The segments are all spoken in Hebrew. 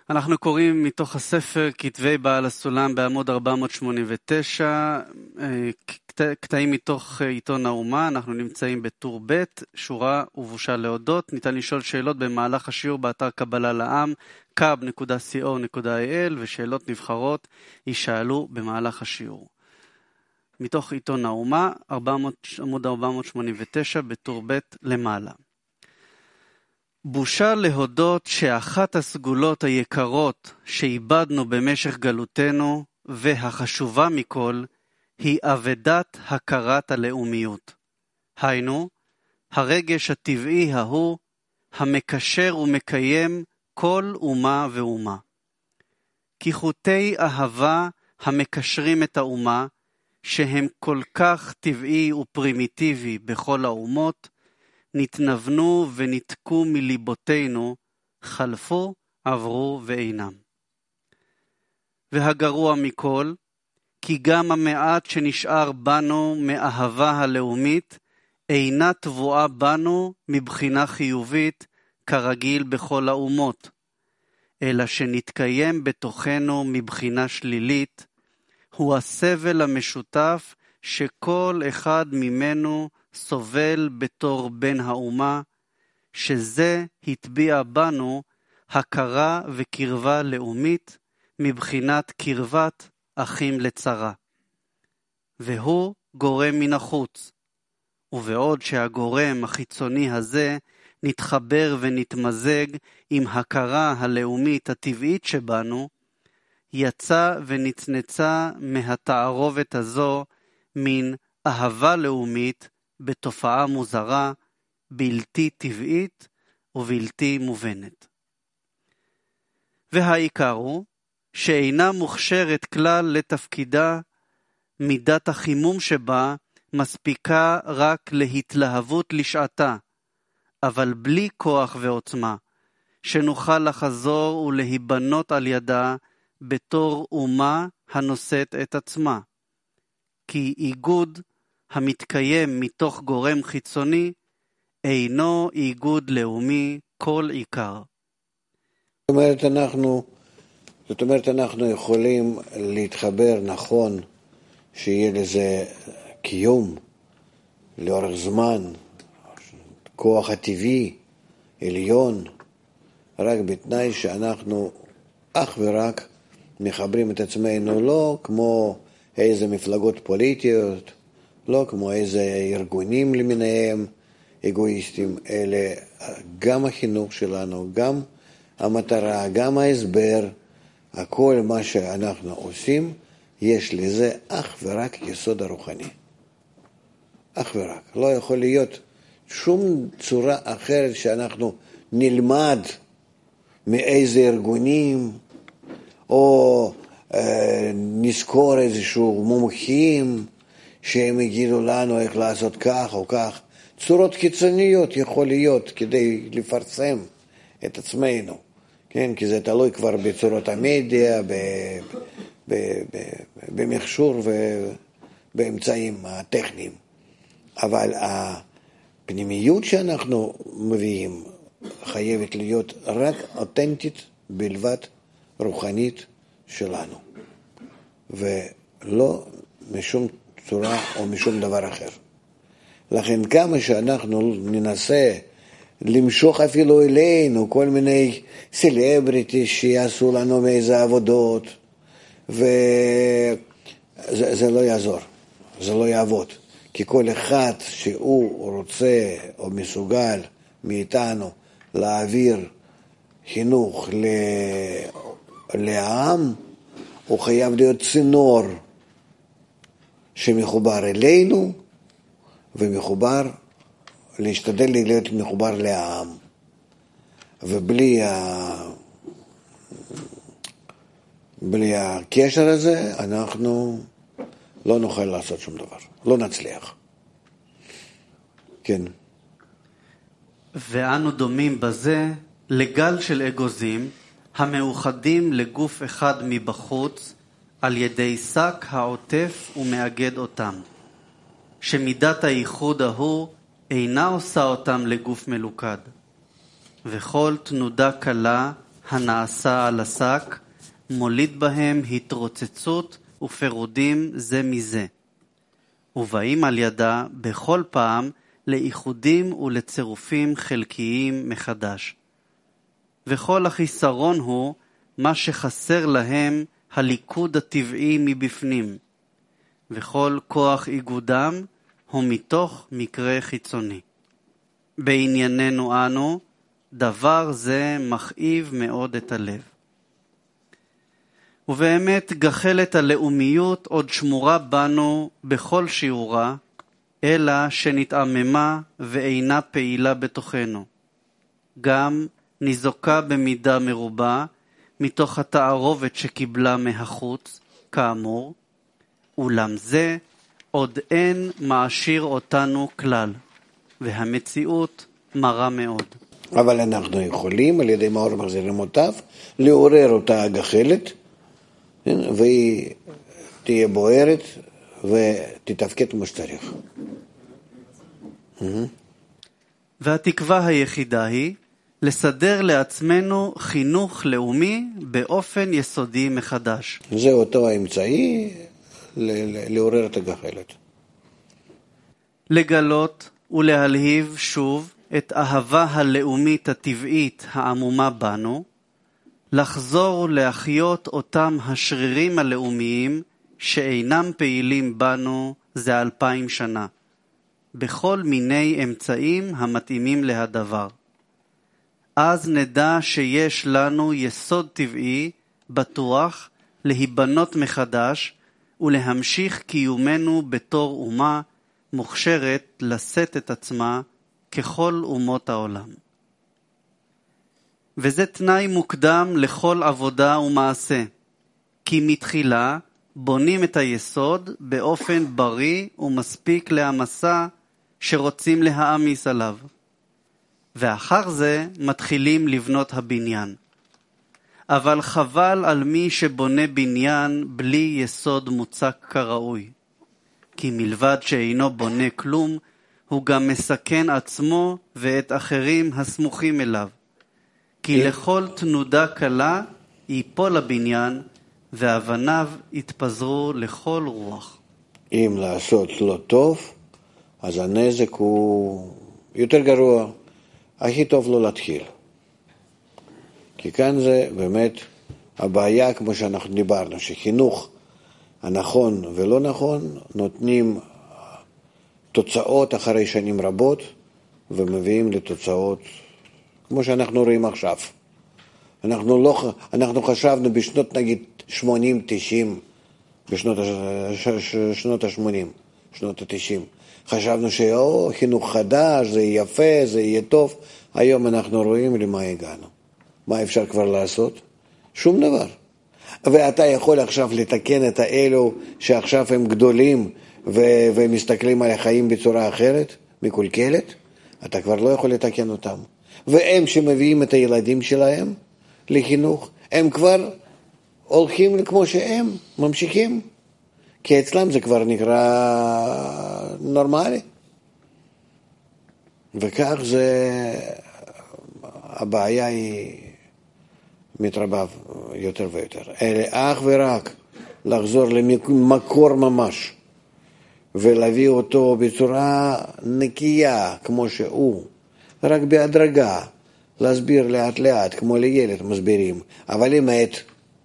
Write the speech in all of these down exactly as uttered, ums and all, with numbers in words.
אנחנו קוראים מתוך הספר כתבי בעל הסולם בעמוד ארבע מאות שמונים ותשע, קטעים מתוך עיתון האומה. אנחנו נמצאים בטור ב', שורה ובושה להודות. ניתן לשאול שאלות במהלך השיעור באתר קבלה לעם, קאב נקודה סי או נקודה איי אל, ושאלות נבחרות יישאלו במהלך השיעור. מתוך עיתון האומה, עמוד ארבע מאות שמונים ותשע, בטור ב' למעלה. בושה להודות שאחת הסגולות היקרות שאיבדנו במשך גלותנו, והחשובה מכל, היא אבדת הכרת הלאומיות. היינו, הרגש הטבעי ההוא, המקשר ומקיים כל אומה ואומה. כי חוטי אהבה המקשרים את האומה, שהם כל כך טבעי ופרימיטיבי בכל האומות, נתנוונו ונתקו מליבותינו, חלפו, עברו ואינם. והגרוע מכל, כי גם המעט שנשאר בנו מאהבה הלאומית, אינה תבואה בנו מבחינה חיובית, כרגיל בכל האומות, אלא שנתקיים בתוכנו מבחינה שלילית, הוא הסבל המשותף שכל אחד ממנו סובל בתור בן האומה, שזה הטביע בנו הכרה וקרבה לאומית מבחינת קרבת אחים לצרה. והוא גורם מן החוץ, ובעוד שהגורם החיצוני הזה נתחבר ונתמזג עם הכרה הלאומית הטבעית שבנו, יצא ונצנצה מהתערובת הזו מן אהבה לאומית בתופעה מוזרה, בלתי טבעית ובלתי מובנת. והעיקר הוא שאינה מוכשרת כלל לתפקידה, מידת החימום שבה מספיקה רק להתלהבות לשעתה, אבל בלי כוח ועוצמה, שנוכל לחזור ולהיבנות על ידה בתור אומה הנושאת את עצמה. כי איגוד המתקיים מתוך גורם חיצוני אינו איגוד לאומי כל עיקר. זאת אומרת, אנחנו, זאת אומרת, אנחנו יכולים להתחבר נכון, שיהיה לזה קיום לאורך זמן, כוח הטבעי, עליון, רק בתנאי שאנחנו אך ורק מחברים את עצמנו, לא כמו איזה מפלגות פוליטיות, לא כמו איזה ארגונים למיניהם, אגואיסטים, אלה גם החינוך שלנו, גם המטרה, גם ההסבר, הכל מה שאנחנו עושים, יש לזה אך ורק יסוד הרוחני. אך ורק. לא יכול להיות שום צורה אחרת שאנחנו נלמד מאיזה ארגונים, או אה, נזכור איזשהו מומחים, שהם יגידו לנו איך לעשות כך או כך. צורות קיצוניות יכול להיות כדי לפרסם את עצמנו, כן? כי זה תלוי כבר בצורות המדיה, ב, ב, ב, במכשור ובאמצעים הטכניים. אבל הפנימיות שאנחנו מביאים חייבת להיות רק אותנטית בלבד, רוחנית שלנו, ולא משום צורה או משום דבר אחר. לכן כמה שאנחנו ננסה למשוך אפילו אלינו כל מיני סלבריטי שיעשו לנו מאיזה עבודות, וזה זה לא יעזור, זה לא יעבוד. כי כל אחד שהוא רוצה או מסוגל מאיתנו להעביר חינוך ל... לעם, הוא חייב להיות צינור שמחובר אלינו, ומחובר, להשתדל להיות מחובר לעם. ובלי ה... בלי הקשר הזה, אנחנו לא נוכל לעשות שום דבר. לא נצליח. כן. ואנו דומים בזה לגל של אגוזים, המאוחדים לגוף אחד מבחוץ, על ידי שק העוטף ומאגד אותם. שמידת הייחוד ההוא אינה עושה אותם לגוף מלוכד. וכל תנודה קלה הנעשה על השק, מוליד בהם התרוצצות ופירודים זה מזה. ובאים על ידה בכל פעם לאיחודים ולצירופים חלקיים מחדש. וכל החיסרון הוא מה שחסר להם הליכוד הטבעי מבפנים, וכל כוח איגודם הוא מתוך מקרה חיצוני. בענייננו אנו, דבר זה מכאיב מאוד את הלב. ובאמת גחלת הלאומיות עוד שמורה בנו בכל שיעורה, אלא שנתעממה ואינה פעילה בתוכנו. גם ניזוקה במידה מרובה מתוך התערובת שקיבלה מהחוץ, כאמור, אולם זה עוד אין מעשיר אותנו כלל, והמציאות מרה מאוד. אבל אנחנו יכולים על ידי מאור מחזירים אותיו לעורר אותה הגחלת, והיא תהיה בוערת ותתפקד כמו שצריך. והתקווה היחידה היא לסדר לעצמנו חינוך לאומי באופן יסודי מחדש. זה אותו האמצעי לעורר את הגחלת. לגלות ולהלהיב שוב את אהבה הלאומית הטבעית העמומה בנו, לחזור ולהחיות אותם השרירים הלאומיים שאינם פעילים בנו זה אלפיים שנה, בכל מיני אמצעים המתאימים להדבר. אז נדע שיש לנו יסוד טבעי, בטוח, להיבנות מחדש ולהמשיך קיומנו בתור אומה מוכשרת לשאת את עצמה ככל אומות העולם. וזה תנאי מוקדם לכל עבודה ומעשה, כי מתחילה בונים את היסוד באופן בריא ומספיק להמסה שרוצים להעמיס עליו. ואחר זה מתחילים לבנות הבניין. אבל חבל על מי שבונה בניין בלי יסוד מוצק כראוי. כי מלבד שאינו בונה כלום, הוא גם מסכן עצמו ואת אחרים הסמוכים אליו. כי לכל תנודה קלה ייפול הבניין, ואבניו יתפזרו לכל רוח. אם לעשות לא טוב, אז הנזק הוא יותר גרוע. הכי טוב לא להתחיל. כי כאן זה באמת הבעיה, כמו שאנחנו דיברנו, שחינוך הנכון ולא נכון נותנים תוצאות אחרי שנים רבות, ומביאים לתוצאות כמו שאנחנו רואים עכשיו. אנחנו, לא, אנחנו חשבנו בשנות נגיד שמונים תשעים, בשנות שנות ה-שמונים, שנות ה-תשעים. חשבנו שאו, חינוך חדש, זה יפה, זה יהיה טוב. היום אנחנו רואים למה הגענו. מה אפשר כבר לעשות? שום דבר. ואתה יכול עכשיו לתקן את האלו שעכשיו הם גדולים ו- ומסתכלים על החיים בצורה אחרת, מקולקלת, אתה כבר לא יכול לתקן אותם. והם שמביאים את הילדים שלהם לחינוך, הם כבר הולכים כמו שהם, ממשיכים. כי אצלם זה כבר נקרא נורמלי. וכך זה, הבעיה היא מתרבה יותר ויותר. אלא אך ורק לחזור למקור ממש, ולהביא אותו בצורה נקייה, כמו שהוא, רק בהדרגה, להסביר לאט לאט, כמו לילד מסבירים, אבל אמת,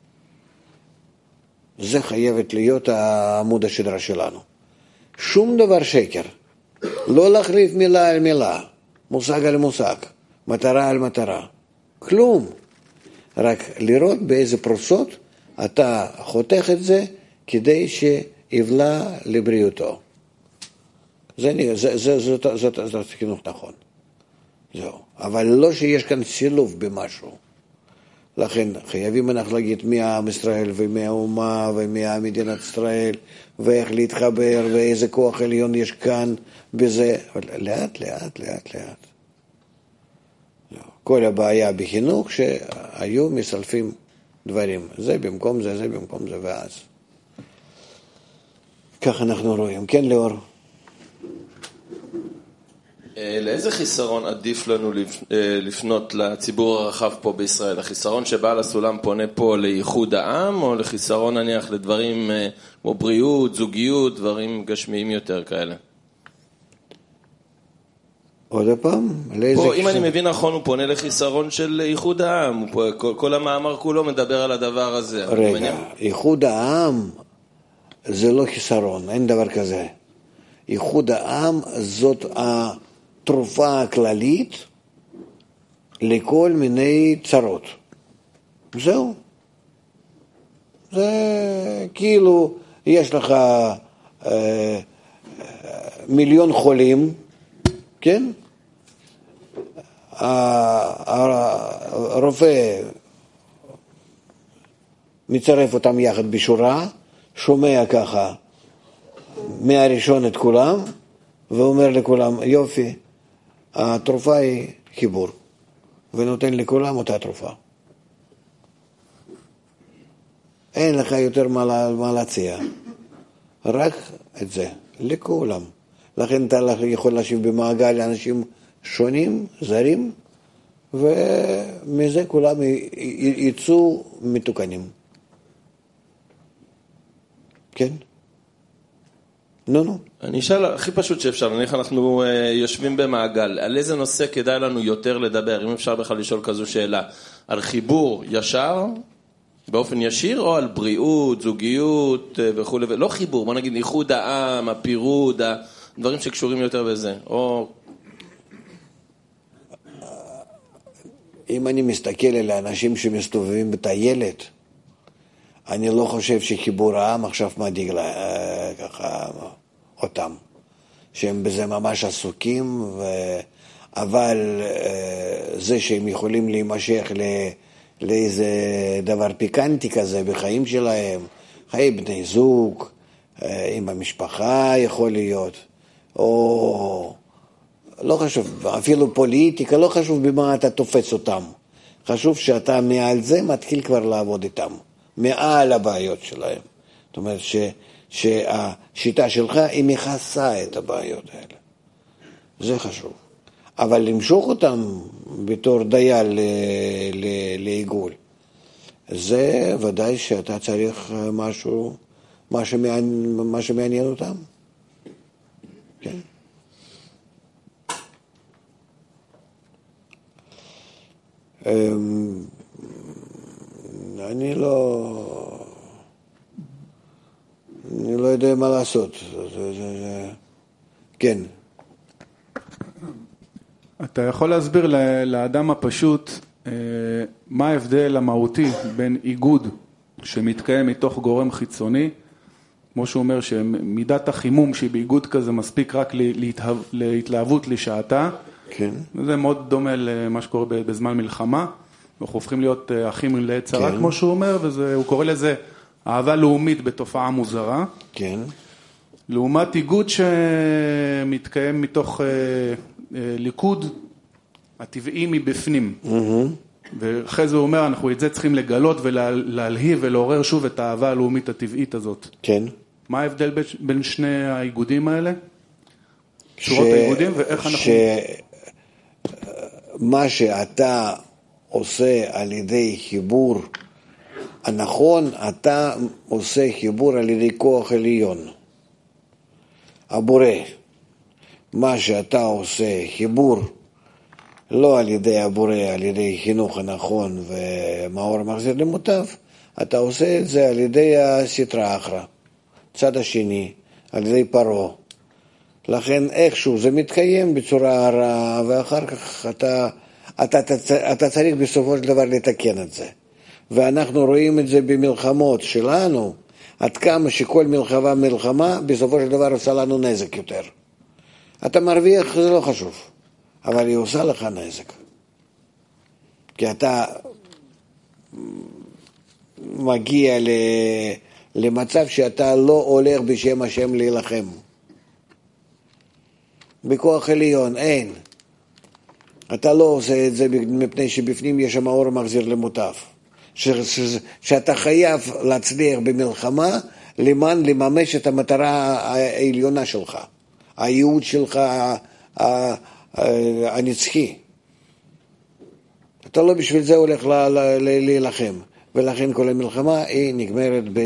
זה חייבת להיות העמוד השדרה שלנו. שום דבר שקר. לא להחליף מילה על מילה, מושג על מושג, מטרה על מטרה. כלום. רק לראות באיזה פרוסות אתה חותך את זה כדי שיבלע לבריאותו. זה, זה, זה, זה, זה, זה, זה חינוך נכון. זהו. אבל לא שיש כאן סילוב במשהו. לכן חייבים אנחנו להגיד מי העם ישראל ומי האומה ומי המדינת ישראל ואיך להתחבר ואיזה כוח עליון יש כאן בזה. לאט לאט לאט לאט. כל הבעיה בחינוך שהיו מסלפים דברים. זה במקום זה, זה במקום זה ואז. כך אנחנו רואים. כן, לאור? לאיזה חיסרון עדיף לנו לפנות לציבור הרחב פה בישראל? החיסרון שבעל הסולם פונה פה לייחוד העם, או לחיסרון נניח לדברים כמו בריאות, זוגיות, דברים גשמיים יותר כאלה? עוד פעם? פה, אם אני מבין נכון, הוא פונה לחיסרון של ייחוד העם. כל, כל המאמר כולו מדבר על הדבר הזה. רגע, ייחוד העם זה לא חיסרון, אין דבר כזה. ייחוד העם זאת התרופה הכללית לכל מיני צרות. זהו. זה כאילו יש לך אה, מיליון חולים, כן? הרופא מצרף אותם יחד בשורה, שומע ככה מהראשון את כולם, ואומר לכולם, יופי, התרופה היא חיבור, ונותן לכולם אותה תרופה. אין לך יותר מה, מה להציע, רק את זה, לכולם. לכן אתה יכול להשיב במעגל לאנשים שונים, זרים, ומזה כולם יצאו מתוקנים. כן? נו, נו. אני אשאל, הכי פשוט שאפשר, נניח אנחנו יושבים במעגל, על איזה נושא כדאי לנו יותר לדבר, אם אפשר בכלל לשאול כזו שאלה, על חיבור ישר, באופן ישיר, או על בריאות, זוגיות וכו', לא חיבור, בוא נגיד ייחוד העם, הפירוד, דברים שקשורים יותר בזה, או... אם אני מסתכל על האנשים שמסתובבים בטיילת, אני לא חושב שחיבור העם עכשיו מדאיג ככה אותם, שהם בזה ממש עסוקים, ו... אבל זה שהם יכולים להימשך ל... לאיזה דבר פיקנטי כזה בחיים שלהם, חיי בני זוג, עם המשפחה יכול להיות, או לא חשוב, אפילו פוליטיקה, לא חשוב במה אתה תופס אותם. חשוב שאתה מעל זה מתחיל כבר לעבוד איתם, מעל הבעיות שלהם. זאת אומרת ש, שהשיטה שלך היא מכסה את הבעיות האלה. זה חשוב. אבל למשוך אותם בתור דייל לעיגול, זה ודאי שאתה צריך משהו, מה שמעניין, מה שמעניין אותם. כן? אני לא, אני לא יודע מה לעשות. כן. אתה יכול להסביר לאדם הפשוט מה ההבדל המהותי בין איגוד שמתקיים מתוך גורם חיצוני, כמו שהוא אומר שמידת החימום שהיא באיגוד כזה מספיק רק להתלהבות לשעתה, כן. זה מאוד דומה למה שקורה בזמן מלחמה, אנחנו הופכים להיות אחים לעת צרה, כן. כמו שהוא אומר, והוא קורא לזה אהבה לאומית בתופעה מוזרה. כן. לעומת איגוד שמתקיים מתוך ליכוד הטבעי מבפנים. ואחרי זה הוא אומר, אנחנו את זה צריכים לגלות ולהלהיב ולעורר שוב את האהבה הלאומית הטבעית הזאת. כן. מה ההבדל בין שני האיגודים האלה? שורות האיגודים ואיך אנחנו... מה שאתה עושה על ידי חיבור הנכון, אתה עושה חיבור על ידי כוח עליון. הבורא. מה שאתה עושה חיבור לא על ידי הבורא, על ידי חינוך הנכון ומאור מחזיר למוטב, אתה עושה את זה על ידי הסתרה האחרה, צד השני, על ידי פרו. לכן איכשהו זה מתקיים בצורה רעה, ואחר כך אתה, אתה, אתה, אתה צריך בסופו של דבר לתקן את זה. ואנחנו רואים את זה במלחמות שלנו, עד כמה שכל מלחמה מלחמה, בסופו של דבר עושה לנו נזק יותר. אתה מרוויח, זה לא חשוב, אבל היא עושה לך נזק. כי אתה מגיע למצב שאתה לא הולך בשם השם להילחם. בכוח עליון, אין. אתה לא עושה את זה מפני שבפנים יש שם האור מחזיר למוטב. ש, ש, שאתה חייב להצליח במלחמה למען לממש את המטרה העליונה שלך. הייעוד שלך, הנצחי. אתה לא בשביל זה הולך להילחם, ולכן כל המלחמה היא נגמרת ב...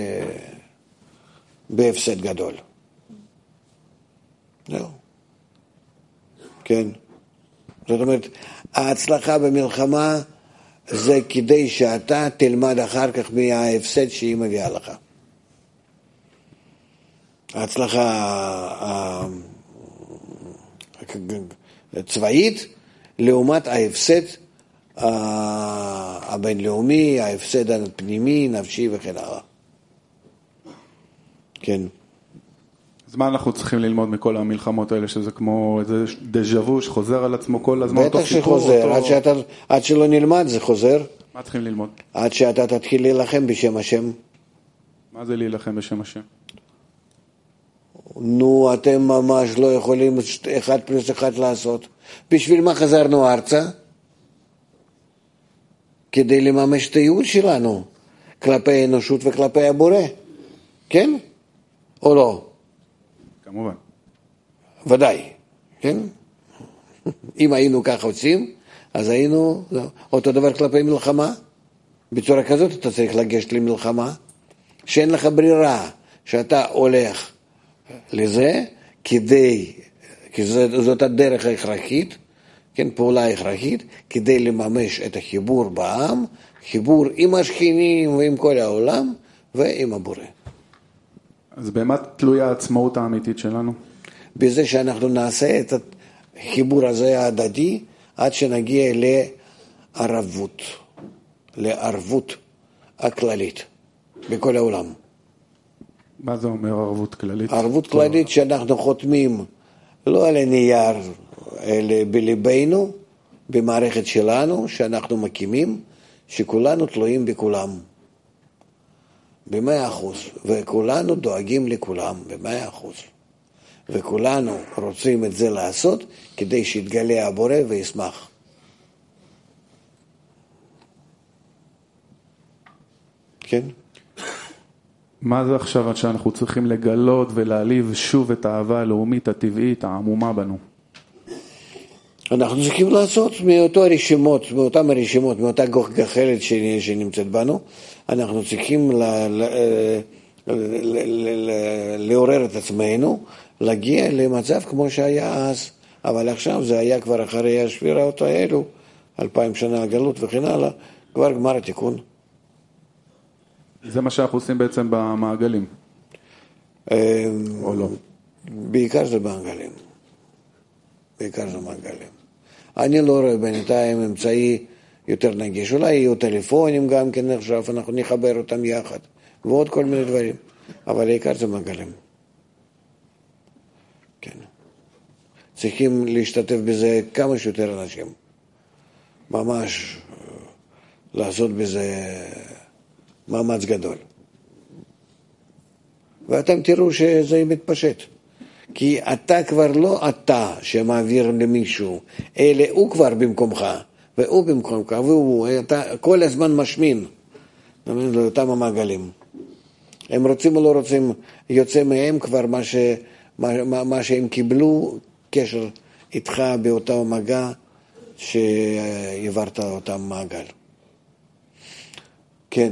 בהפסד גדול. זהו. כן. זאת אומרת, ההצלחה במלחמה זה כדי שאתה תלמד אחר כך מההפסד שהיא מביאה לך. ההצלחה הצבאית לעומת ההפסד הבינלאומי, ההפסד הפנימי, נפשי וכן הלאה. כן. אז מה אנחנו צריכים ללמוד מכל המלחמות האלה, שזה כמו איזה דז'ה-וו שחוזר על עצמו כל הזמן? בטח שחוזר, אותו... עד, שאתה, עד שלא נלמד זה חוזר. מה צריכים ללמוד? עד שאתה תתחיל להילחם בשם השם. מה זה להילחם בשם השם? נו, אתם ממש לא יכולים אחד פלוס אחד לעשות. בשביל מה חזרנו ארצה? כדי לממש את הייעוד שלנו, כלפי האנושות וכלפי הבורא. כן? או לא? כמובן. ודאי, כן? אם היינו כך עושים, אז היינו אותו דבר כלפי מלחמה. בצורה כזאת אתה צריך לגשת למלחמה, שאין לך ברירה, שאתה הולך לזה, כדי, כי זאת הדרך ההכרחית, כן, פעולה הכרחית, כדי לממש את החיבור בעם, חיבור עם השכנים ועם כל העולם, ועם הבורא. אז במה תלויה העצמאות האמיתית שלנו? בזה שאנחנו נעשה את החיבור הזה ההדדי, עד שנגיע לערבות, לערבות הכללית, בכל העולם. מה זה אומר ערבות כללית? ערבות כללית שאנחנו חותמים לא על הנייר, אלא בליבנו, במערכת שלנו, שאנחנו מקימים, שכולנו תלויים בכולם. במאה אחוז, וכולנו דואגים לכולם, במאה אחוז. וכולנו רוצים את זה לעשות, כדי שיתגלה הבורא וישמח. כן? מה זה עכשיו עד שאנחנו צריכים לגלות ולהעליב שוב את האהבה הלאומית הטבעית, העמומה בנו? אנחנו צריכים לעשות מאותו הרשימות, מאותם הרשימות, מאותה גחלת שנמצאת בנו, אנחנו צריכים ל, ל, ל, ל, ל, לעורר את עצמנו, להגיע למצב כמו שהיה אז, אבל עכשיו זה היה כבר אחרי השבירות האלו, אלפיים שנה הגלות וכן הלאה, כבר גמר התיקון. זה מה שאנחנו עושים בעצם במעגלים, או לא? בעיקר זה מעגלים. בעיקר זה מעגלים. אני לא רואה בינתיים אמצעי יותר נגיש. אולי יהיו טלפונים גם כן עכשיו, אנחנו נחבר אותם יחד, ועוד כל מיני דברים. אבל העיקר זה מעגלים. כן. צריכים להשתתף בזה כמה שיותר אנשים. ממש לעשות בזה מאמץ גדול. ואתם תראו שזה מתפשט. כי אתה כבר לא אתה שמעביר למישהו, אלא הוא כבר במקומך, והוא במקומך, והוא, אתה כל הזמן משמין לאותם המעגלים. הם רוצים או לא רוצים, יוצא מהם כבר מה, ש, מה, מה שהם קיבלו, קשר איתך באותו מגע שהעברת אותם מעגל. כן.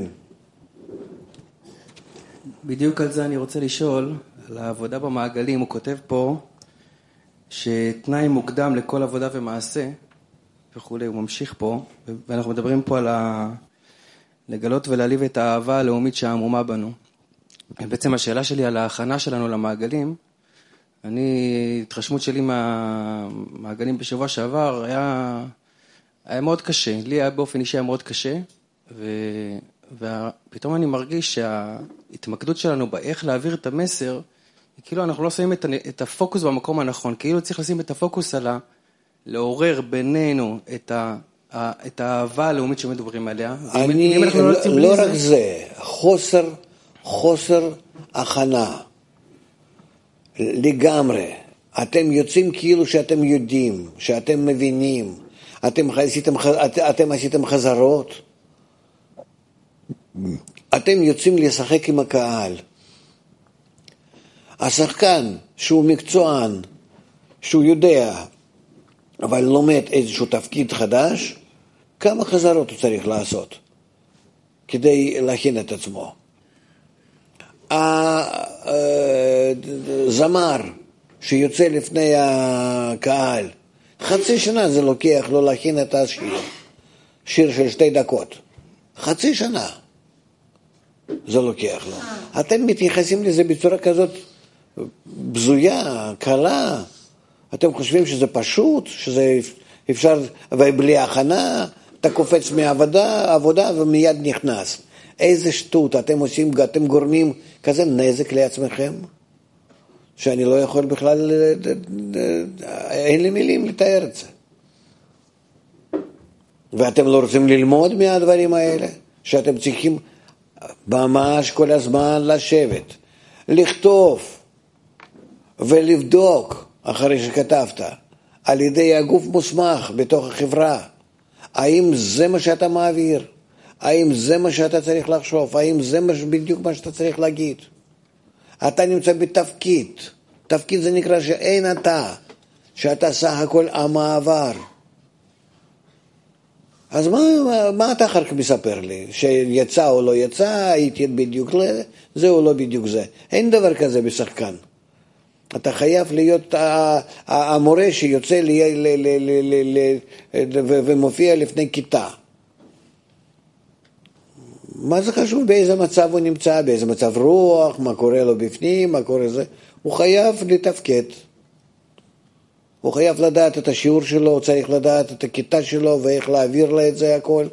בדיוק על זה אני רוצה לשאול, על העבודה במעגלים. הוא כותב פה שתנאי מוקדם לכל עבודה ומעשה וכו', הוא ממשיך פה, ואנחנו מדברים פה על ה... לגלות ולהליב את האהבה הלאומית שהעמומה בנו. בעצם השאלה שלי על ההכנה שלנו למעגלים, אני, התרשמות שלי מהמעגלים בשבוע שעבר היה, היה מאוד קשה, לי היה באופן אישי היה מאוד קשה, ו... ופתאום אני מרגיש שההתמקדות שלנו באיך להעביר את המסר, כאילו אנחנו לא שמים את, את הפוקוס במקום הנכון, כאילו צריך לשים את הפוקוס על ה... לעורר בינינו את, ה, את האהבה הלאומית שמדברים עליה. אני, אם אנחנו לא, לא, לא רק זה, זה, חוסר, חוסר הכנה, לגמרי. אתם יוצאים כאילו שאתם יודעים, שאתם מבינים, אתם עשיתם, אתם עשיתם חזרות, אתם יוצאים לשחק עם הקהל. השחקן שהוא מקצוען, שהוא יודע אבל לומד איזשהו תפקיד חדש, כמה חזרות הוא צריך לעשות כדי להכין את עצמו. הזמר שיוצא לפני הקהל, חצי שנה זה לוקח לו להכין את השיר, שיר של שתי דקות. חצי שנה זה לוקח לו. אתם מתייחסים לזה בצורה כזאת בזויה, קלה. אתם חושבים שזה פשוט, שזה אפשר, ובלי הכנה, אתה קופץ מהעבודה עבודה ומיד נכנס. איזה שטות, אתם עושים, אתם גורמים כזה נזק לעצמכם, שאני לא יכול בכלל, אין לי מילים לתאר את זה. ואתם לא רוצים ללמוד מהדברים האלה, שאתם צריכים ממש כל הזמן לשבת, לכתוב ולבדוק אחרי שכתבת, על ידי הגוף מוסמך בתוך החברה, האם זה מה שאתה מעביר, האם זה מה שאתה צריך לחשוב, האם זה בדיוק מה שאתה צריך להגיד. אתה נמצא בתפקיד, תפקיד זה נקרא שאין אתה, שאתה סך הכל המעבר. אז מה, מה אתה אחר כך מספר לי? שיצא או לא יצא, הייתי בדיוק לזה, זה או לא בדיוק זה. אין דבר כזה בשחקן. אתה חייב להיות המורה שיוצא לי, ל, ל, ל, ל, ל, ומופיע לפני כיתה. מה זה חשוב? באיזה מצב הוא נמצא, באיזה מצב רוח, מה קורה לו בפנים, מה קורה זה. הוא חייב לתפקד. הוא חייב לדעת את השיעור שלו, הוא צריך לדעת את הכיתה שלו ואיך להעביר לה את זה הכל.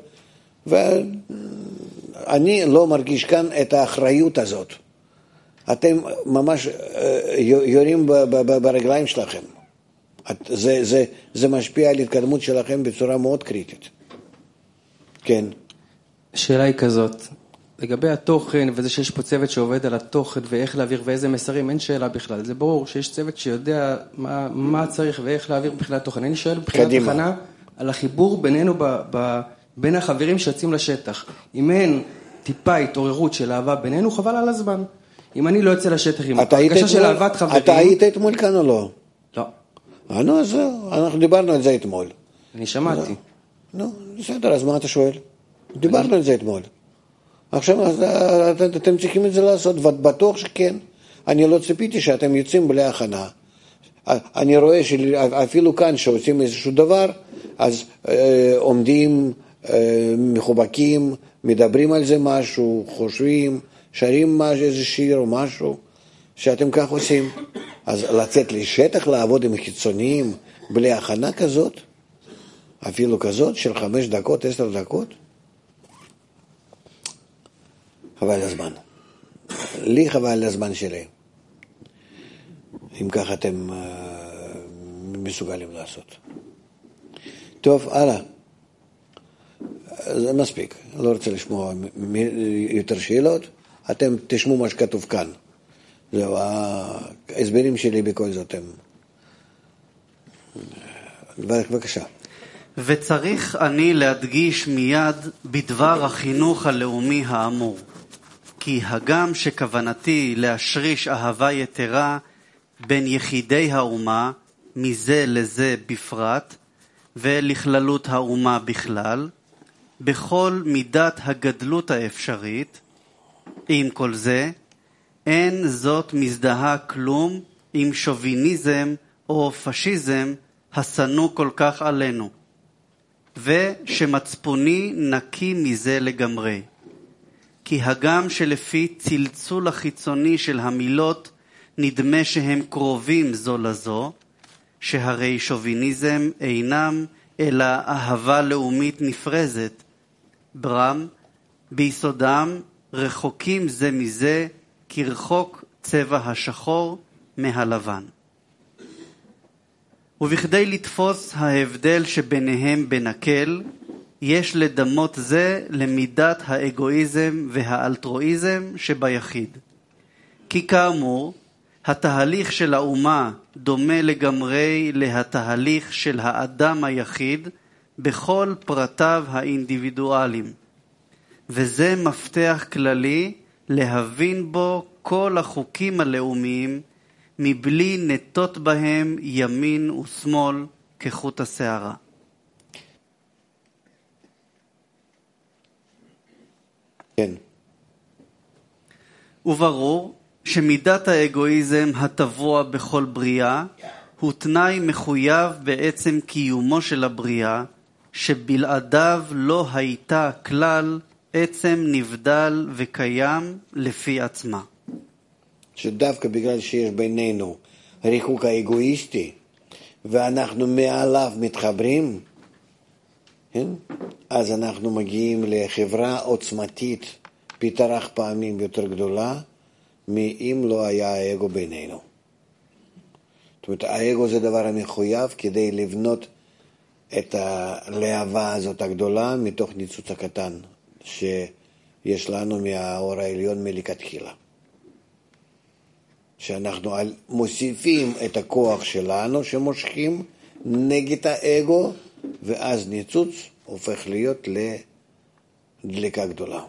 ואני לא מרגיש כאן את האחריות הזאת. אתם ממש יורים ברגליים שלכם. זה, זה, זה משפיע על התקדמות שלכם בצורה מאוד קריטית. כן. השאלה היא כזאת, לגבי התוכן וזה שיש פה צוות שעובד על התוכן ואיך להעביר ואיזה מסרים, אין שאלה בכלל. זה ברור שיש צוות שיודע מה, מה צריך ואיך להעביר בכלל התוכן. אני שואל מבחינת הכנה על החיבור בינינו, ב, ב, בין החברים שיוצאים לשטח. אם אין טיפה התעוררות של אהבה בינינו, חבל על הזמן. אם אני לא יוצא לשטח עם הרגשה של אהבת חברים... אתה היית אתמול כאן או לא? לא. אה, נו, אז אנחנו דיברנו על זה אתמול. אני שמעתי. נו, בסדר, אז מה אתה שואל? דיברנו על זה אתמול. עכשיו אתם צריכים את זה לעשות, בטוח שכן. אני לא ציפיתי שאתם יוצאים בלי הכנה. אני רואה שאפילו כאן שעושים איזשהו דבר, אז עומדים, מחובקים, מדברים על זה משהו, חושבים, שרים איזה שיר או משהו, שאתם כך עושים. אז לצאת לשטח, לעבוד עם חיצוניים, בלי הכנה כזאת, אפילו כזאת של חמש דקות, עשר דקות, חבל הזמן. לי חבל הזמן שלי. אם ככה אתם uh, מסוגלים לעשות. טוב, הלאה. זה מספיק. לא רוצה לשמוע יותר שאלות. אתם תשמעו מה שכתוב כאן. זהו, ההסברים שלי בכל זאת הם. בבקשה. וצריך אני להדגיש מיד בדבר החינוך הלאומי האמור. כי הגם שכוונתי להשריש אהבה יתרה בין יחידי האומה, מזה לזה בפרט, ולכללות האומה בכלל, בכל מידת הגדלות האפשרית, עם כל זה, אין זאת מזדהה כלום עם שוביניזם או פשיזם הסנו כל כך עלינו, ושמצפוני נקי מזה לגמרי. כי הגם שלפי צלצול החיצוני של המילות נדמה שהם קרובים זו לזו, שהרי שוביניזם אינם אלא אהבה לאומית נפרזת, ברם ביסודם רחוקים זה מזה כרחוק צבע השחור מהלבן. ובכדי לתפוס ההבדל שביניהם בנקל, יש לדמות זה למידת האגואיזם והאלטרואיזם שביחיד. כי כאמור, התהליך של האומה דומה לגמרי להתהליך של האדם היחיד בכל פרטיו האינדיבידואליים. וזה מפתח כללי להבין בו כל החוקים הלאומיים מבלי נטות בהם ימין ושמאל, כחוט השערה. כן. וברור שמידת האגואיזם הטבוע בכל בריאה הוא תנאי מחויב בעצם קיומו של הבריאה, שבלעדיו לא הייתה כלל עצם נבדל וקיים לפי עצמה. שדווקא בגלל שיש בינינו ריחוק האגואיסטי ואנחנו מעליו מתחברים, כן? אז אנחנו מגיעים לחברה עוצמתית פתרח פעמים יותר גדולה מאם לא היה האגו בינינו. זאת אומרת, האגו זה דבר המחויב כדי לבנות את הלהבה הזאת הגדולה מתוך ניצוץ הקטן שיש לנו מהאור העליון מלכתחילה. שאנחנו מוסיפים את הכוח שלנו שמושכים נגד האגו, ואז ניצוץ הופך להיות לדליקה גדולה.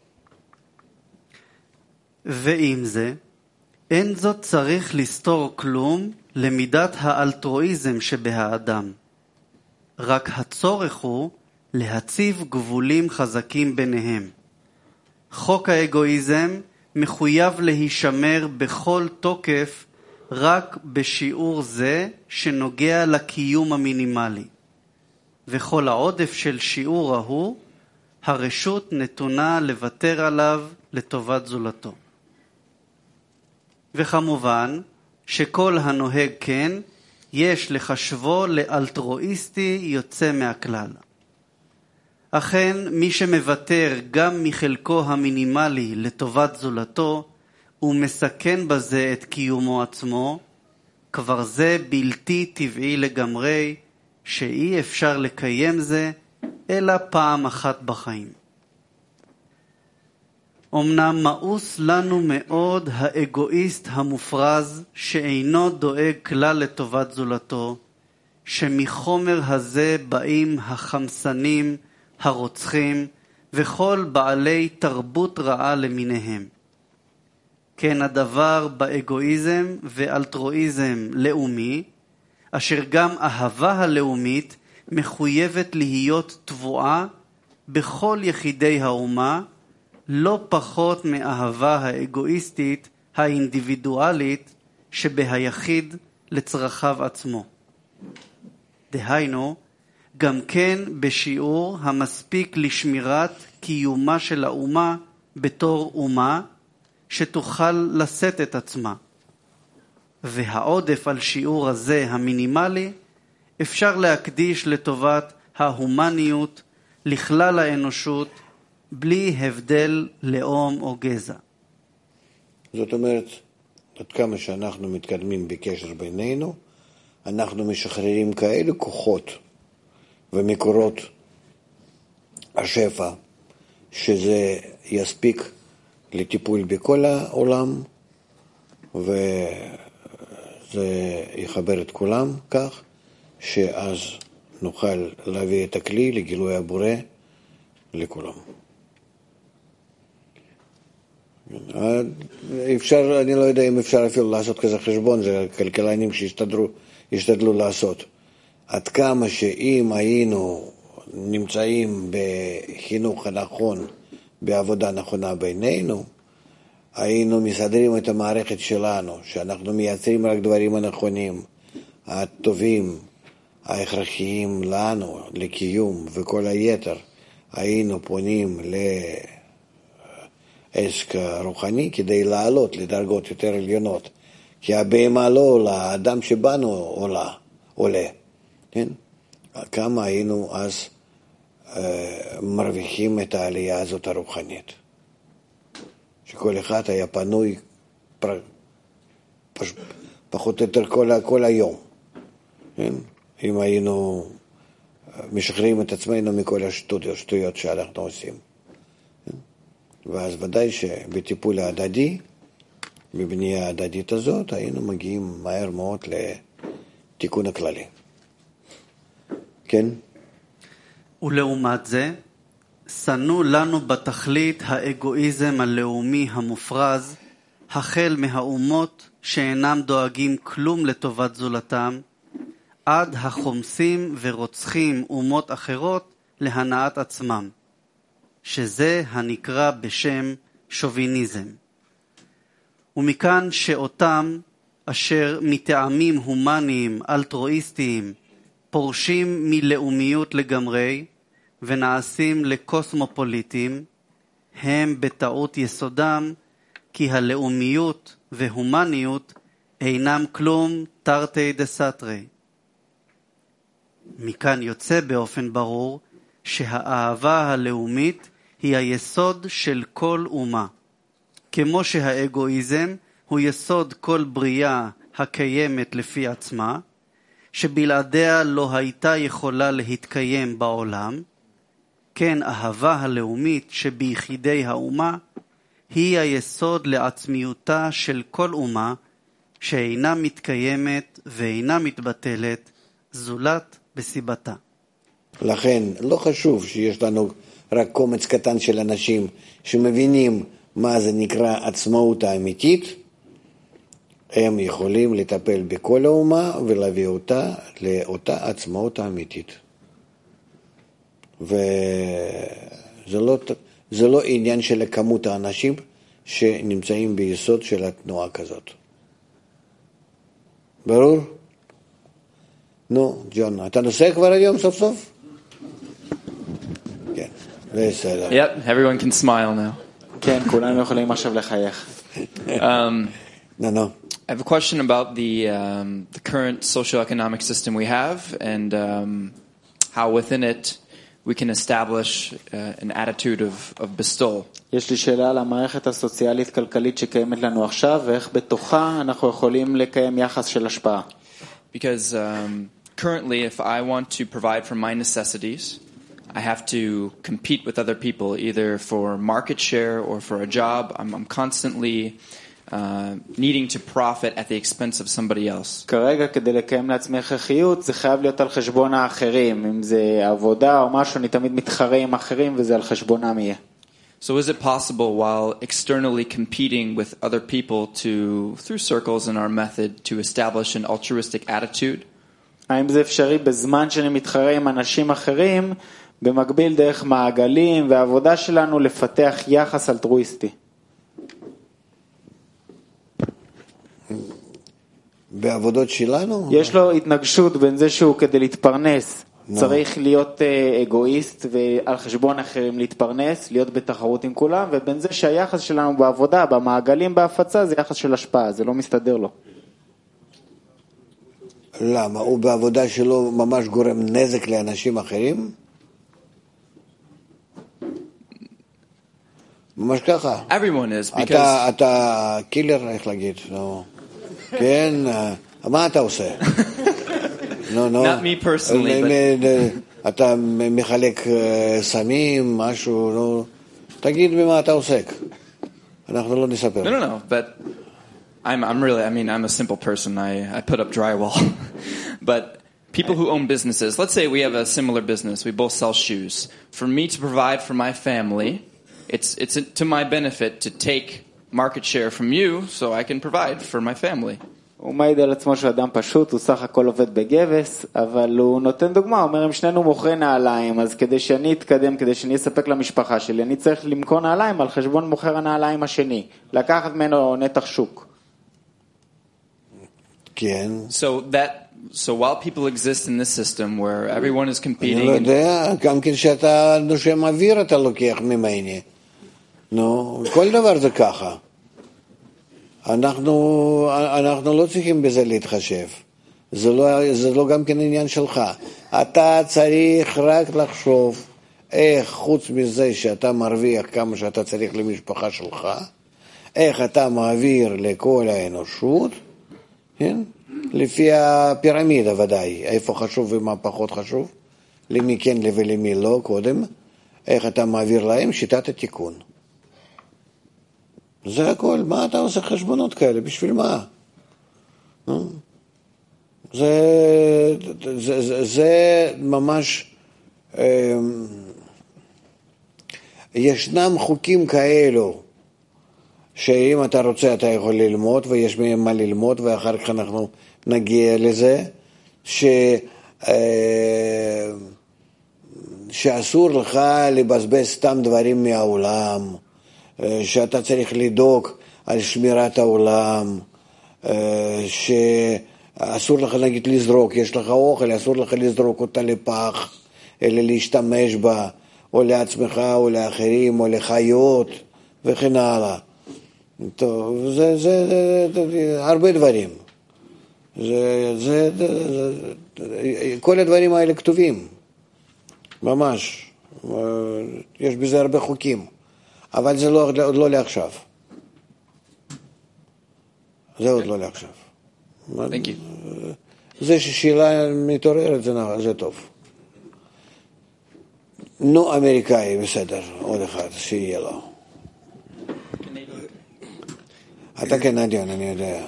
ועם זה, אין זאת צריך לסתור כלום למידת האלטרואיזם שבהאדם. רק הצורך הוא להציב גבולים חזקים ביניהם. חוק האגואיזם מחויב להישמר בכל תוקף רק בשיעור זה שנוגע לקיום המינימלי. וכל העודף של שיעור ההוא, הרשות נתונה לוותר עליו לטובת זולתו. וכמובן שכל הנוהג כן, יש לחשבו לאלטרואיסטי יוצא מהכלל. אכן, מי שמוותר גם מחלקו המינימלי לטובת זולתו, ומסכן בזה את קיומו עצמו, כבר זה בלתי טבעי לגמרי, שאי אפשר לקיים זה, אלא פעם אחת בחיים. אמנם מאוס לנו מאוד האגואיסט המופרז, שאינו דואג כלל לטובת זולתו, שמחומר הזה באים החמסנים, הרוצחים, וכל בעלי תרבות רעה למיניהם. כן הדבר באגואיזם ואלטרואיזם לאומי, אשר גם אהבה הלאומית מחויבת להיות תבואה בכל יחידי האומה, לא פחות מאהבה האגואיסטית האינדיבידואלית שבהיחיד לצרכיו עצמו. דהיינו, גם כן בשיעור המספיק לשמירת קיומה של האומה בתור אומה שתוכל לשאת את עצמה. והעודף על שיעור הזה המינימלי אפשר להקדיש לטובת ההומניות לכלל האנושות בלי הבדל לאום או גזע. זאת אומרת, עד כמה שאנחנו מתקדמים בקשר בינינו, אנחנו משחררים כאלה כוחות ומקורות השפע, שזה יספיק לטיפול בכל העולם, וזה יחבר את כולם כך, שאז נוכל להביא את הכלי לגילוי הבורא לכולם. אפשר, אני לא יודע אם אפשר אפילו לעשות כזה חשבון, זה כלכלנים שישתדלו, ישתדלו לעשות. עד כמה שאם היינו נמצאים בחינוך הנכון, בעבודה נכונה בינינו, היינו מסדרים את המערכת שלנו, שאנחנו מייצרים רק דברים הנכונים, הטובים, ההכרחיים לנו, לקיום וכל היתר, היינו פונים לעסק רוחני כדי לעלות לדרגות יותר עליונות, כי הבהמה לא עולה, האדם שבנו עולה, עולה, כן? כמה היינו אז אה, מרוויחים את העלייה הזאת הרוחנית, שכל אחד היה פנוי פר, פש, פחות או יותר כל, כל היום, כן? אם היינו משחררים את עצמנו מכל השטויות שאנחנו עושים. ואז ודאי שבטיפול ההדדי, בבנייה ההדדית הזאת, היינו מגיעים מהר מאוד לתיקון הכללי. כן? ולעומת זה, שנו לנו בתכלית האגואיזם הלאומי המופרז, החל מהאומות שאינם דואגים כלום לטובת זולתם, עד החומסים ורוצחים אומות אחרות להנאת עצמם, שזה הנקרא בשם שוביניזם. ומכאן שאותם אשר מטעמים הומניים אלטרואיסטיים פורשים מלאומיות לגמרי ונעשים לקוסמופוליטים, הם בטעות יסודם כי הלאומיות והומניות אינם כלום תרתי דסתרי. מכאן יוצא באופן ברור שהאהבה הלאומית היא היסוד של כל אומה, כמו שהאגואיזם הוא יסוד כל בריאה הקיימת לפי עצמה, שבלעדיה לא הייתה יכולה להתקיים בעולם, כן אהבה הלאומית שביחידי האומה היא היסוד לעצמיותה של כל אומה שאינה מתקיימת ואינה מתבטלת זולת בסיבתה. לכן לא חשוב שיש לנו רק קומץ קטן של אנשים שמבינים מה זה נקרא עצמאות האמיתית, הם יכולים לטפל בכל האומה ולהביא אותה לאותה עצמאות האמיתית. וזה לא, זה לא עניין של כמות האנשים שנמצאים ביסוד של התנועה כזאת. ברור? נו, ג'ון, אתה נוסע כבר היום סוף סוף? כן, בסדר. Yep, everyone can smile now. כן, כולנו יכולים עכשיו לחייך. Um, No, no. I have a question about the um, the current socioeconomic system we have and um, how within it we can establish uh, an attitude of, of bestowal. יש לי שאלה על המערכת הסוציאלית-כלכלית שקיימת לנו עכשיו, ואיך בתוכה אנחנו יכולים לקיים יחס של השפעה. Because um, currently, if I want to provide for my necessities, I have to compete with other people, either for market share or for a job. I'm, I'm constantly uh, needing to profit at the expense of somebody else. כרגע, כדי לקיים לעצמי הכרחיות, זה חייב להיות על חשבון האחרים. אם זה עבודה או משהו, אני תמיד מתחרה עם אחרים, וזה על חשבונם יהיה. So is it possible, while externally competing with other people to, through circles in our method, to establish an altruistic attitude? האם זה אפשרי בזמן שאני מתחרה עם אנשים אחרים, במקביל דרך מעגלים והעבודה שלנו לפתח יחס אלטרואיסטי? בעבודות שלנו? יש לו התנגשות בין זה שהוא כדי להתפרנס, צריך להיות אגואיסט ועל חשבון אחרים להתפרנס, להיות בתחרות עם כולם, ובין זה שהיחס שלנו בעבודה, במעגלים, בהפצה, זה יחס של השפעה, זה לא מסתדר לו. למה? הוא בעבודה שלו ממש גורם נזק לאנשים אחרים? ממש ככה. Everyone is, because... אתה, אתה קילר, איך להגיד? לא. כן, מה אתה עושה? No, no. Not me personally, but... אתה מחלק סמים, משהו, לא... תגיד במה אתה עוסק. אנחנו לא נספר. No, no, no, but I'm, I'm really, I mean, I'm a simple person. I, I put up drywall. But people who own businesses, let's say we have a similar business. We both sell shoes. For me to provide for my family, it's, it's to my benefit to take market share from you so I can provide for my family. הוא מעיד על עצמו שהוא אדם פשוט, הוא סך הכל עובד בגבס, אבל הוא נותן דוגמה, הוא אומר, אם שנינו מוכרי נעליים, אז כדי שאני אתקדם, כדי שאני אספק למשפחה שלי, אני צריך למכור נעליים על חשבון מוכר הנעליים השני, לקחת ממנו נתח שוק. כן. So that, so while people exist in this system where everyone is competing... אני לא יודע, גם כן שאתה נושם אוויר אתה לוקח ממני. נו, כל דבר זה ככה. אנחנו, אנחנו לא צריכים בזה להתחשב. זה לא, זה לא גם כן עניין שלך. אתה צריך רק לחשוב איך חוץ מזה שאתה מרוויח כמה שאתה צריך למשפחה שלך, איך אתה מעביר לכל האנושות, כן? לפי הפירמידה ודאי, איפה חשוב ומה פחות חשוב, למי כן ולמי לא קודם, איך אתה מעביר להם שיטת התיקון. זה הכל, מה אתה עושה חשבונות כאלה? בשביל מה? זה, זה, זה, זה ממש, ישנם חוקים כאלו, שאם אתה רוצה אתה יכול ללמוד, ויש מהם מה ללמוד, ואחר כך אנחנו נגיע לזה, ש... שאסור לך לבזבז סתם דברים מהעולם, שאתה צריך לדאוג על שמירת העולם, שאסור לך נגיד לזרוק, יש לך אוכל, אסור לך לזרוק אותה לפח, אלא להשתמש בה, או לעצמך, או לאחרים, או לחיות, וכן הלאה. טוב, זה, זה, זה, זה הרבה דברים. זה, זה, זה, זה, כל הדברים האלה כתובים, ממש. יש בזה הרבה חוקים, אבל זה לא, עוד לא לעכשיו. זה עוד לא לעכשיו. Thank you. זה ששאלה מתעוררת, זה, זה טוב. נו, אמריקאי, בסדר, עוד אחד, שיהיה לו. אתה קנדיון, אני יודע.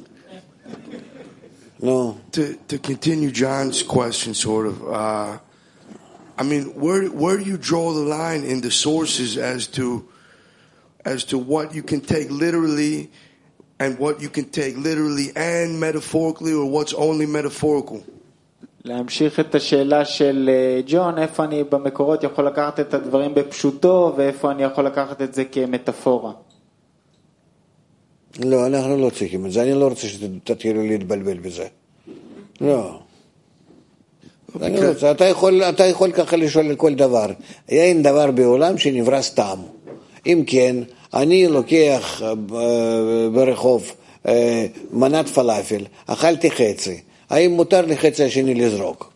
No. To to continue John's question, sort of. Uh, I mean, where where do you draw the line in the sources as to as to what you can take literally and what you can take literally and metaphorically, or what's only metaphorical? להמשיך את השאלה של ג'ון, איפה אני במקורות יכול לקחת את הדברים בפשוטו ואיפה אני יכול לקחת את זה כמטאפורה. לא, אנחנו לא צריכים את זה, אני לא רוצה שתתחילו להתבלבל בזה. לא. אני לא רוצה, אתה יכול, אתה יכול ככה לשאול על כל דבר. אין דבר בעולם שנברא סתם. אם כן, אני לוקח ברחוב מנת פלאפל, אכלתי חצי. האם מותר לי חצי השני לזרוק?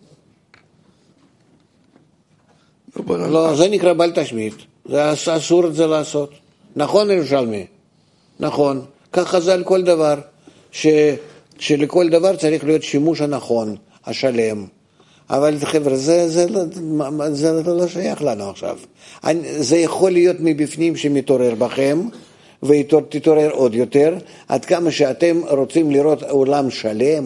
לא, זה נקרא בל תשמיט. זה אסור את זה לעשות. נכון, ירושלמי? נכון. ככה זה על כל דבר. ש, שלכל דבר צריך להיות שימוש הנכון, השלם. אבל חבר'ה, זה, זה, זה, זה לא שייך לנו עכשיו. זה יכול להיות מבפנים שמתעורר בכם, ותתעורר עוד יותר, עד כמה שאתם רוצים לראות עולם שלם.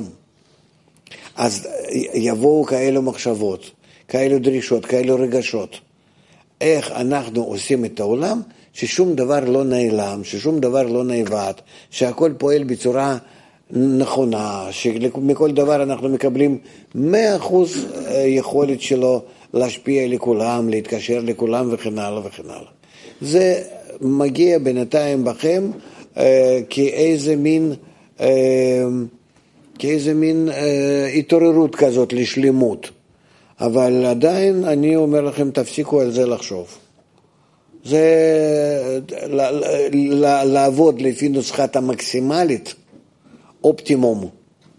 אז יבואו כאלו מחשבות, כאלו דרישות, כאלו רגשות. איך אנחנו עושים את העולם ששום דבר לא נעלם, ששום דבר לא נאבד, שהכל פועל בצורה נכונה, שמכל דבר אנחנו מקבלים מאה אחוז יכולת שלו להשפיע לכולם, להתקשר לכולם וכן הלאה וכן הלאה. זה מגיע בינתיים בכם אה, כאיזה מין... אה, כאיזה מין אה, התעוררות כזאת לשלימות. אבל עדיין אני אומר לכם, תפסיקו על זה לחשוב. זה ל, ל, ל, לעבוד לפי נוסחת המקסימלית, אופטימום.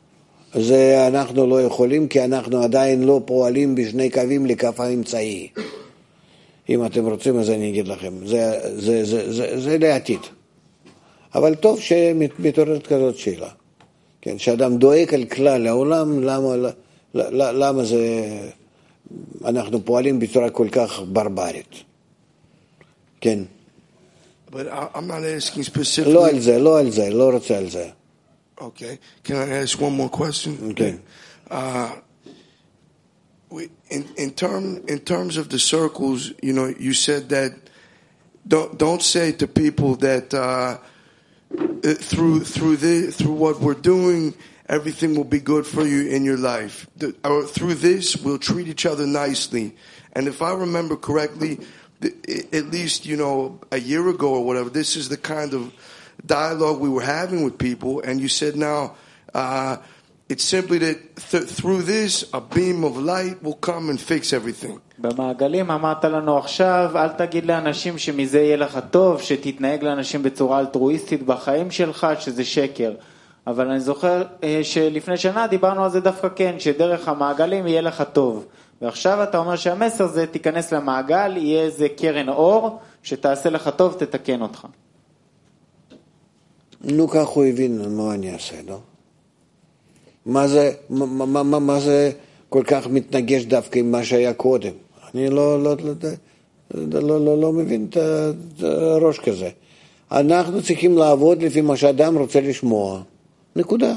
זה אנחנו לא יכולים, כי אנחנו עדיין לא פועלים בשני קווים לקו האמצעי. אם אתם רוצים, אז אני אגיד לכם. זה, זה, זה, זה, זה לעתיד. אבל טוב שמתעוררת כזאת שאלה. כן, שאדם דואג על כלל העולם, למה, למה, למה זה, אנחנו פועלים בצורה כל כך ברברית. כן. But I'm not asking specifically. לא על זה, לא על זה, לא רוצה על זה. Okay. Can I ask one more question? Okay. Uh, we, in, in, term, in terms of the circles, you know, you said that don't, don't say to people that uh, through through the through what we're doing, everything will be good for you in your life. The, or through this, we'll treat each other nicely. And if I remember correctly, the, at least you know a year ago or whatever, this is the kind of dialogue we were having with people. And you said now uh, it's simply that th- through this, a beam of light will come and fix everything. במעגלים אמרת לנו עכשיו, אל תגיד לאנשים שמזה יהיה לך טוב, שתתנהג לאנשים בצורה אלטרואיסטית בחיים שלך, שזה שקר. אבל אני זוכר שלפני שנה דיברנו על זה דווקא כן, שדרך המעגלים יהיה לך טוב. ועכשיו אתה אומר שהמסר זה, תיכנס למעגל, יהיה איזה קרן אור, שתעשה לך טוב, תתקן אותך. נו, כך הוא הבין מה אני אעשה, לא? מה זה, מה, מה, מה, מה זה כל כך מתנגש דווקא עם מה שהיה קודם? אני לא, לא, לא, לא, לא, לא, לא מבין את הראש כזה. אנחנו צריכים לעבוד לפי מה שאדם רוצה לשמוע. נקודה.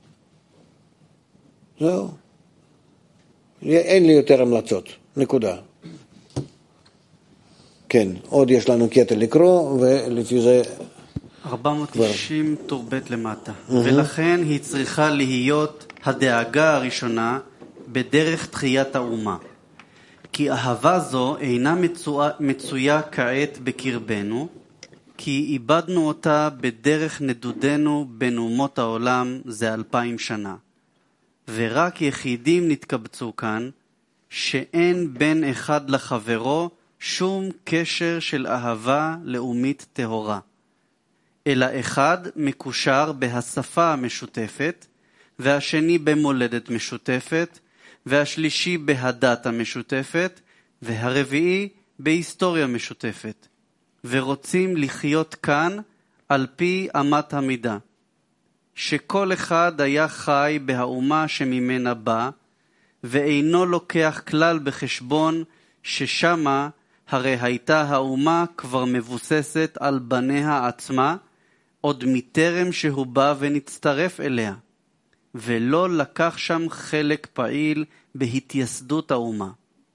זהו. אין לי יותר המלצות. נקודה. כן, עוד יש לנו קטע לקרוא, ולפי זה ארבע מאות תשעים טור ב' למטה. ולכן היא צריכה להיות הדאגה הראשונה בדרך תחיית האומה. כי אהבה זו אינה מצויה, מצויה כעת בקרבנו, כי איבדנו אותה בדרך נדודנו בין אומות העולם זה אלפיים שנה. ורק יחידים נתקבצו כאן, שאין בין אחד לחברו שום קשר של אהבה לאומית טהורה. אלא אחד מקושר בהשפה המשותפת, והשני במולדת משותפת, והשלישי בהדת המשותפת, והרביעי בהיסטוריה משותפת. ורוצים לחיות כאן על פי אמת המידה. שכל אחד היה חי בהאומה שממנה בא, ואינו לוקח כלל בחשבון ששמה הרי הייתה האומה כבר מבוססת על בניה עצמה, עוד מטרם שהוא בא ונצטרף אליה, ולא לקח שם חלק פעיל בהתייסדות האומה.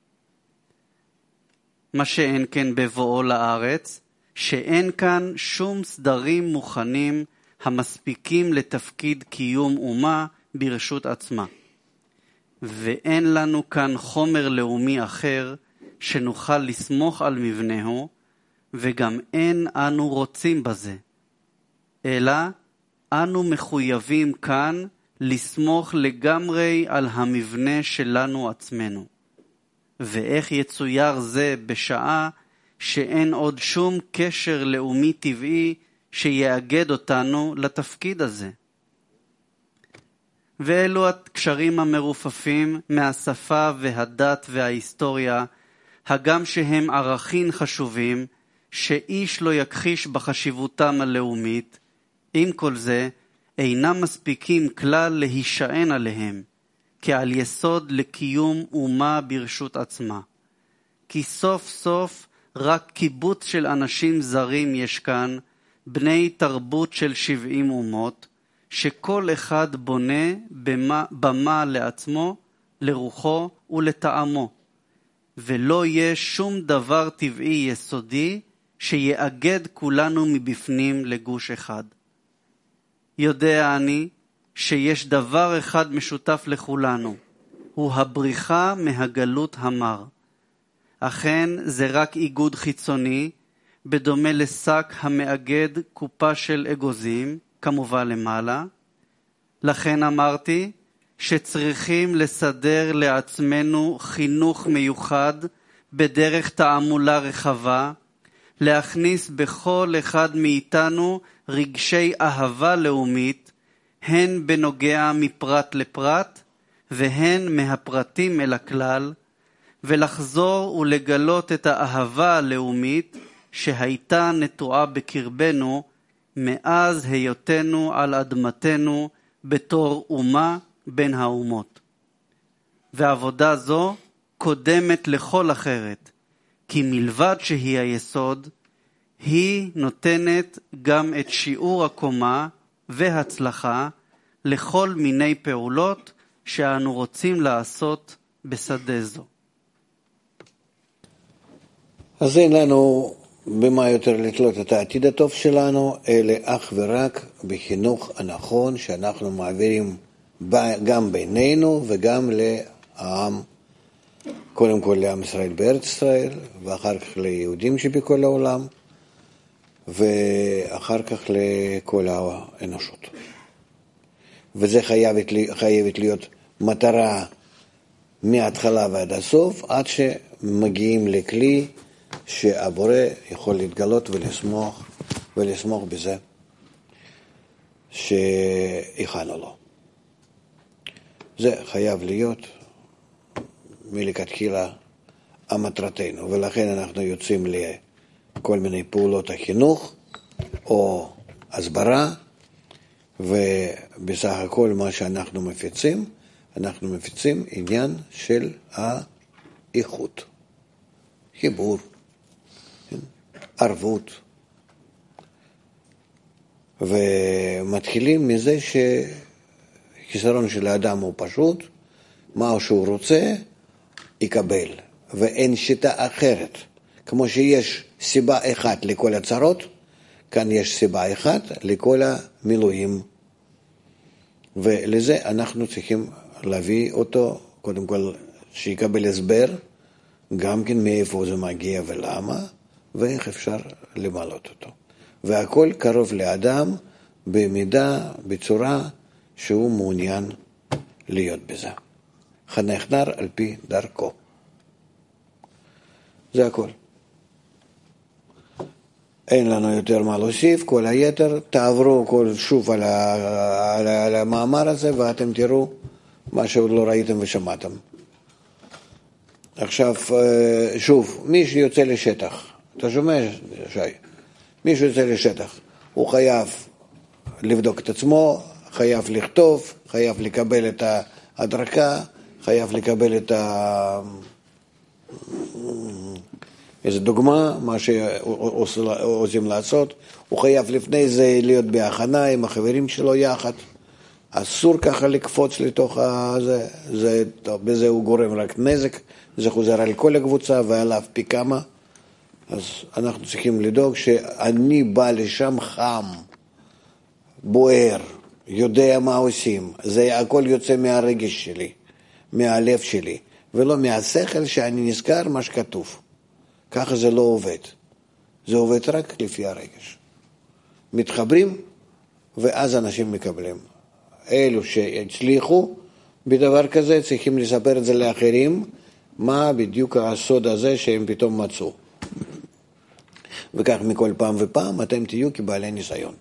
מה שאין כן בבואו לארץ, שאין כאן שום סדרים מוכנים המספיקים לתפקיד קיום אומה ברשות עצמה. ואין לנו כאן חומר לאומי אחר שנוכל לסמוך על מבנהו, וגם אין אנו רוצים בזה. אלא אנו מחויבים כאן לסמוך לגמרי על המבנה שלנו עצמנו. ואיך יצויר זה בשעה שאין עוד שום קשר לאומי טבעי שיאגד אותנו לתפקיד הזה. ואלו הקשרים המרופפים מהשפה והדת וההיסטוריה, הגם שהם ערכים חשובים, שאיש לא יכחיש בחשיבותם הלאומית, עם כל זה אינם מספיקים כלל להישען עליהם, כעל יסוד לקיום אומה ברשות עצמה. כי סוף סוף רק קיבוץ של אנשים זרים יש כאן, בני תרבות של שבעים אומות, שכל אחד בונה במה, במה לעצמו, לרוחו ולטעמו, ולא יש שום דבר טבעי יסודי שיאגד כולנו מבפנים לגוש אחד. יודע אני שיש דבר אחד משותף לכולנו, הוא הבריחה מהגלות המר. אכן זה רק איגוד חיצוני, בדומה לשק המאגד קופה של אגוזים, כמובן למעלה. לכן אמרתי שצריכים לסדר לעצמנו חינוך מיוחד בדרך תעמולה רחבה, להכניס בכל אחד מאיתנו רגשי אהבה לאומית, הן בנוגע מפרט לפרט, והן מהפרטים אל הכלל, ולחזור ולגלות את האהבה הלאומית שהייתה נטועה בקרבנו מאז היותנו על אדמתנו בתור אומה בין האומות. ועבודה זו קודמת לכל אחרת, כי מלבד שהיא היסוד, היא נותנת גם את שיעור הקומה והצלחה לכל מיני פעולות שאנו רוצים לעשות בשדה זו. אז אין לנו במה יותר לתלות את העתיד הטוב שלנו, אלא אך ורק בחינוך הנכון שאנחנו מעבירים גם בינינו וגם לעם, קודם כל לעם ישראל בארץ ישראל, ואחר כך ליהודים שבכל העולם, ואחר כך לכל האנושות. וזה חייבת, חייבת להיות מטרה מההתחלה ועד הסוף, עד שמגיעים לכלי שהבורא יכול להתגלות ולסמוך, ולסמוך בזה שהכנו לו. זה חייב להיות מלכתחילה המטרתנו, ולכן אנחנו יוצאים לכל מיני פעולות החינוך או הסברה, ובסך הכל מה שאנחנו מפיצים, אנחנו מפיצים עניין של האיכות, חיבור, ערבות, ומתחילים מזה שחיסרון של האדם הוא פשוט, מה שהוא רוצה יקבל, ואין שיטה אחרת. כמו שיש סיבה אחת לכל הצרות, כאן יש סיבה אחת לכל המילואים, ולזה אנחנו צריכים להביא אותו, קודם כל שיקבל הסבר, גם כן מאיפה זה מגיע ולמה, ואיך אפשר למלות אותו. והכל קרוב לאדם במידה, בצורה שהוא מעוניין להיות בזה. חנך נער על פי דרכו. זה הכל. אין לנו יותר מה להוסיף, כל היתר, תעברו כל שוב על, ה, על, ה, על המאמר הזה, ואתם תראו מה שעוד לא ראיתם ושמעתם. עכשיו, שוב, מי שיוצא לשטח, אתה שומע, שי? מי שיוצא לשטח, הוא חייב לבדוק את עצמו, חייב לכתוב, חייב לקבל את ההדרכה, חייב לקבל את ה... איזו דוגמה, מה שעושים לעשות, הוא חייב לפני זה להיות בהכנה עם החברים שלו יחד, אסור ככה לקפוץ לתוך הזה, זה, טוב, בזה הוא גורם רק נזק, זה חוזר על כל הקבוצה ועליו פי כמה, אז אנחנו צריכים לדאוג שאני בא לשם חם, בוער, יודע מה עושים, זה הכל יוצא מהרגש שלי, מהלב שלי, ולא מהשכל שאני נזכר מה שכתוב. ככה זה לא עובד. זה עובד רק לפי הרגש. מתחברים, ואז אנשים מקבלים. אלו שהצליחו בדבר כזה, צריכים לספר את זה לאחרים, מה בדיוק הסוד הזה שהם פתאום מצאו. וכך מכל פעם ופעם אתם תהיו כבעלי ניסיון.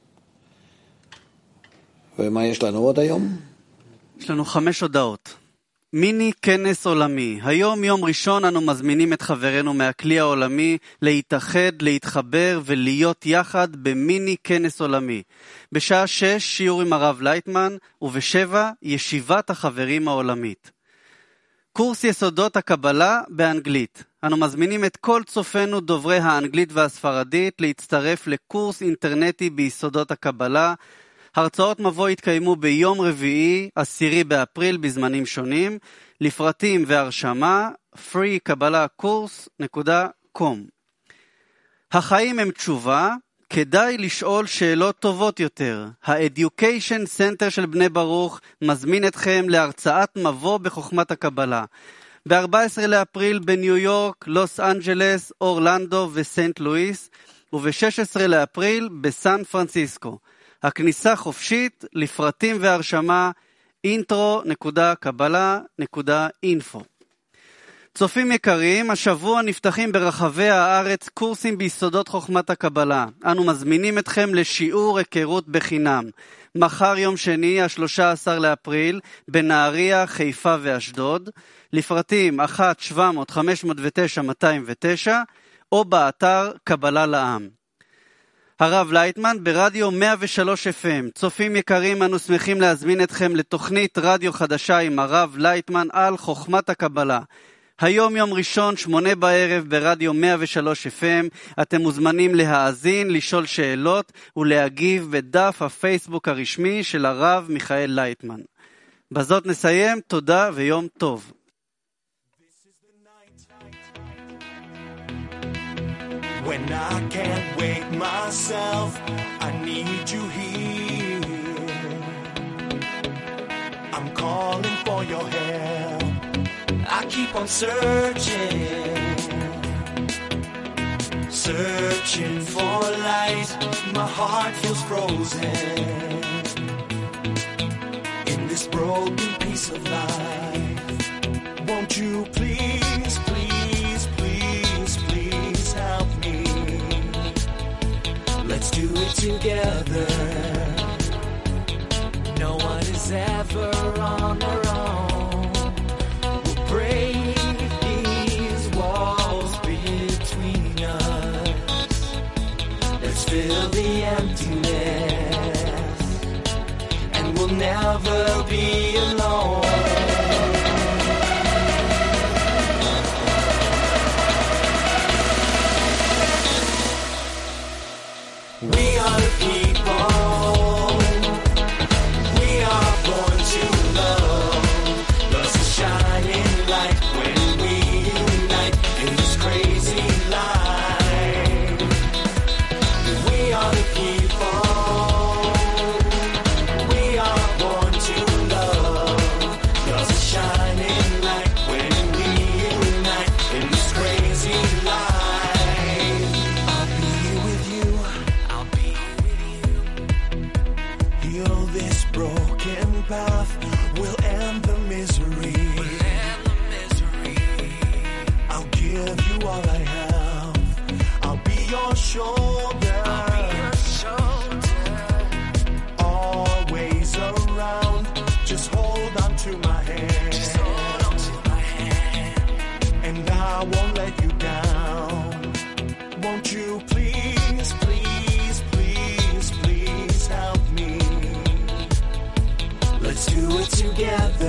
ומה יש לנו עוד היום? יש לנו חמש הודעות. מיני כנס עולמי. היום יום ראשון אנו מזמינים את חברינו מהכלי העולמי להתאחד, להתחבר ולהיות יחד במיני כנס עולמי. בשעה שש שיעור עם הרב לייטמן ובשבע ישיבת החברים העולמית. קורס יסודות הקבלה באנגלית. אנו מזמינים את כל צופינו דוברי האנגלית והספרדית להצטרף לקורס אינטרנטי ביסודות הקבלה. הרצאות מבוא יתקיימו ביום רביעי, עשירי באפריל בזמנים שונים. לפרטים והרשמה, פרי קבלה קורס נקודה קום. החיים הם תשובה, כדאי לשאול שאלות טובות יותר. ה-Education Center של בני ברוך מזמין אתכם להרצאת מבוא בחוכמת הקבלה. ב-ארבעה עשר לאפריל בניו יורק, לוס אנג'לס, אורלנדו וסנט לואיס, וב-שישה עשר לאפריל בסן פרנסיסקו. הכניסה חופשית, לפרטים והרשמה, אינטרו נקודה קבלה נקודה אינפו. צופים יקרים, השבוע נפתחים ברחבי הארץ קורסים ביסודות חוכמת הקבלה. אנו מזמינים אתכם לשיעור היכרות בחינם. מחר יום שני, ה-שלושה עשר לאפריל, בנהריה, חיפה ואשדוד. לפרטים אחת שבע מאות חמש מאות ותשע מאתיים ותשע, או באתר קבלה לעם. הרב לייטמן ברדיו מאה ושלוש אף אם. צופים יקרים, אנו שמחים להזמין אתכם לתוכנית רדיו חדשה עם הרב לייטמן על חוכמת הקבלה. היום יום ראשון, שמונה בערב ברדיו מאה ושלוש אף אם. אתם מוזמנים להאזין, לשאול שאלות ולהגיב בדף הפייסבוק הרשמי של הרב מיכאל לייטמן. בזאת נסיים, תודה ויום טוב. When I can't wake myself, I need you here. I'm calling for your help. I keep on searching, searching for light. My heart feels frozen in this broken piece of life. Won't you please, please, please, please help me? Let's do it together. No one is ever on their own. We'll break these walls between us. Let's fill the emptiness, and we'll never be alone. We are the people, we are born to love. Love's a shining light when we unite in this crazy life. We are broken path will end the misery. I'll give you all I have. I'll be your shoulder. Always around. Just hold on to my hand. And I won't let you down. Won't you please, please, please, please help me? Let's do it together.